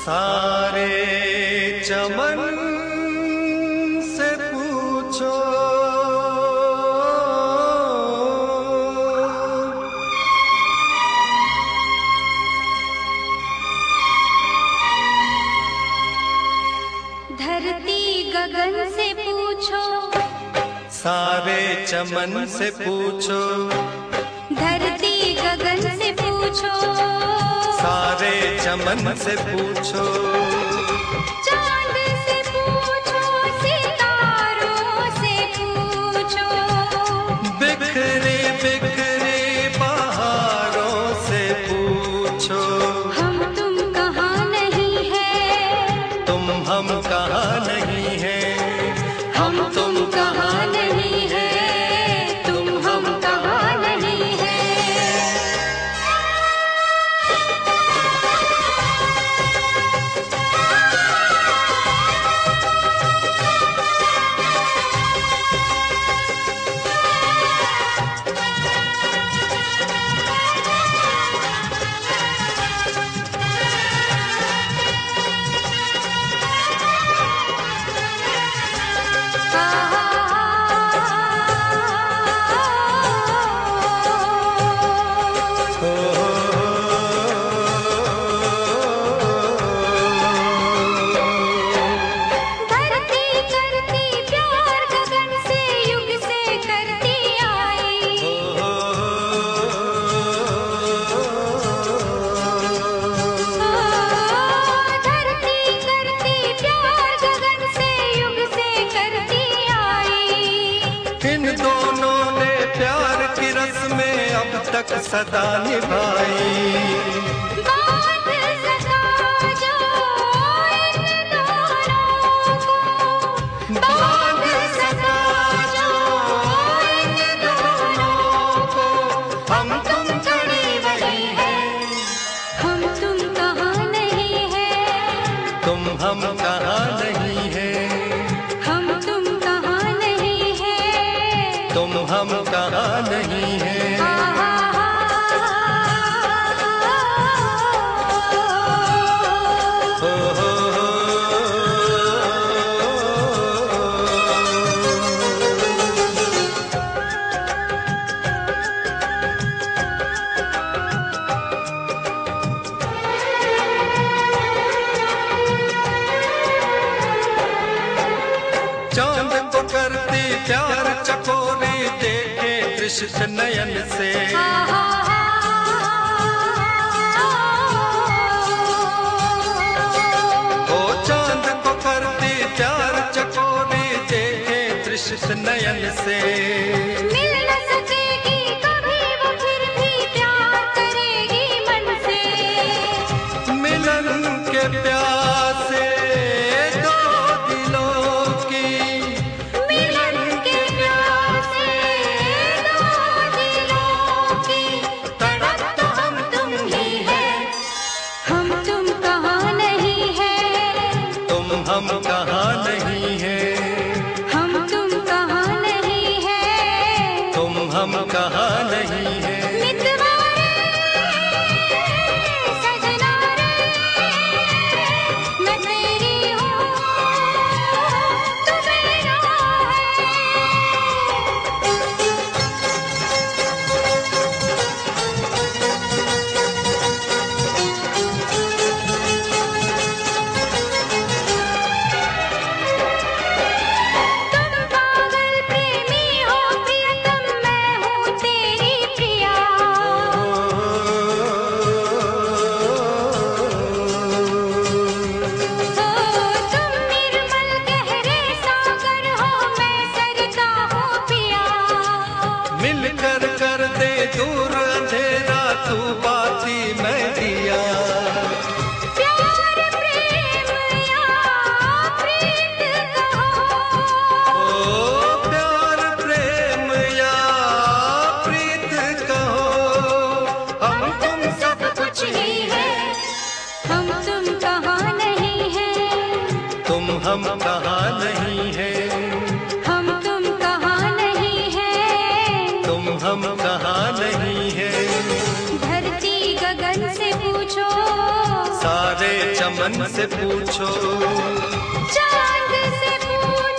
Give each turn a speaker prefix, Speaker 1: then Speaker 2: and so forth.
Speaker 1: सारे चमन से पूछो,
Speaker 2: धरती गगन से पूछो,
Speaker 1: सारे चमन से पूछो,
Speaker 2: धरती गगन से पूछो,
Speaker 1: सारे चमन से पूछो,
Speaker 2: चांद से पूछो, सितारों से पूछो,
Speaker 1: बिखरे बिखरे बहारों से पूछो,
Speaker 2: हम तुम कहाँ नहीं है,
Speaker 1: तुम हम कहाँ नहीं है, हम तुम कहाँ नहीं है, तुम हम कहाँ नहीं है। तक सदा निभाई,
Speaker 2: बात सदा जो इन दोनों को, बात सदा जो इन दोनों को, हम तुम खड़ी वही है, हम तुम कहाँ नहीं है,
Speaker 1: तुम हम कहाँ नहीं है,
Speaker 2: हम तुम कहाँ नहीं है,
Speaker 1: तुम हम कहाँ नहीं है। चांद को करती प्यार चकोरी देखे दृष्ट नयन से, ओ चांद को करती प्यार चकोरी देखे दृष्ट नयन से,
Speaker 2: मिल न सकेगी कभी वो फिर भी प्यार करेगी मन से,
Speaker 1: मिलन के प्यासे हम कहाँ नहीं है,
Speaker 2: हम तुम कहाँ नहीं है,
Speaker 1: तुम हम कहाँ नहीं है।
Speaker 2: मितवा रे सजना रे, मैं तेरी हूँ तू मेरा
Speaker 1: दूर अंधेरा तू बाती मैं दिया,
Speaker 2: प्यार प्रेम या प्रीत कहो,
Speaker 1: ओ प्यार प्रेम या प्रीत कहो, हम तुम
Speaker 2: सब कुछ ही है, हम तुम कहाँ नहीं है,
Speaker 1: तुम हम कहाँ नहीं है,
Speaker 2: हम तुम कहाँ नहीं है,
Speaker 1: तुम हम कहाँ नहीं है।
Speaker 2: धरती गगन से पूछो,
Speaker 1: सारे चमन मन से पूछो,
Speaker 2: चांद से पूछो